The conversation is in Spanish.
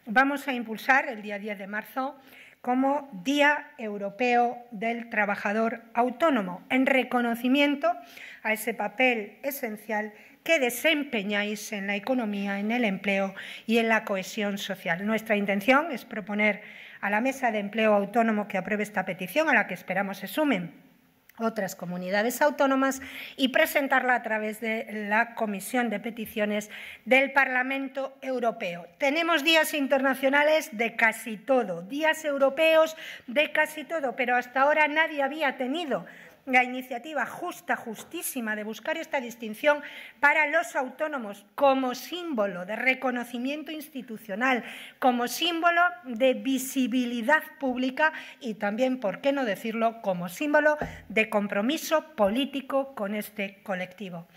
vamos a impulsar el día 10 de marzo como Día Europeo del Trabajador Autónomo, en reconocimiento a ese papel esencial que desempeñáis en la economía, en el empleo y en la cohesión social. Nuestra intención es proponer a la Mesa de Empleo Autónomo que apruebe esta petición, a la que esperamos se sumen otras comunidades autónomas, y presentarla a través de la Comisión de Peticiones del Parlamento Europeo. Tenemos días internacionales de casi todo, días europeos de casi todo, pero hasta ahora nadie había tenido la iniciativa justísima de buscar esta distinción para los autónomos como símbolo de reconocimiento institucional, como símbolo de visibilidad pública y también, por qué no decirlo, como símbolo de compromiso político con este colectivo.